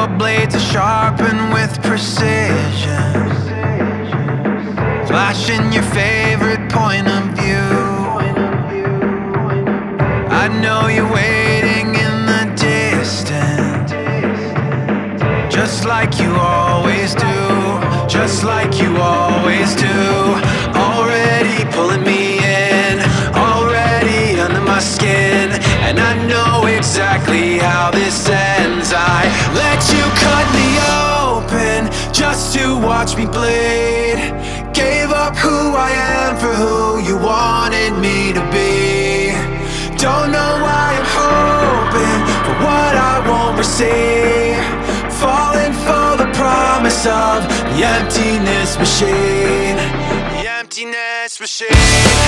Your blades are sharpened with precision, flashing your favorite point of view. I know you're waiting in the distance, just like you always do, just like you always do. Already pulling me in, already under my skin, and I know exactly how this ends. I let you cut me open just to watch me bleed. Gave up who I am for who you wanted me to be. Don't know why I'm hoping for what I won't receive, falling for the promise of the emptiness machine. The emptiness machine.